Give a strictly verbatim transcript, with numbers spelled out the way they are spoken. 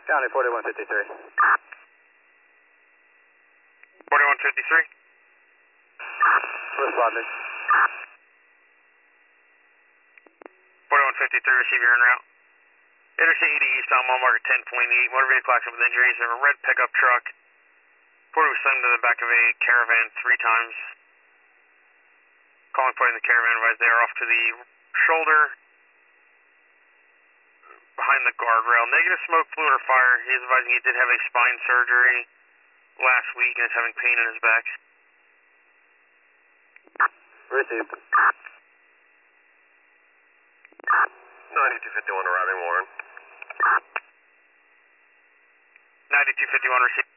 County forty-one fifty-three. forty-one fifty-three. Responding. forty-one fifty-three, receive your en route. Interstate eighty east on mile marker ten point eight. Motor vehicle accident with injuries of a red pickup truck. Reported was slammed to the back of a caravan three times. Calling point in the caravan advised they are off to the shoulder behind the guardrail. Negative smoke, fluid, or fire. He is advising he did have a spine surgery last week and is having pain in his back. Received. ninety-two fifty-one arriving, Warren. ninety-two fifty-one received.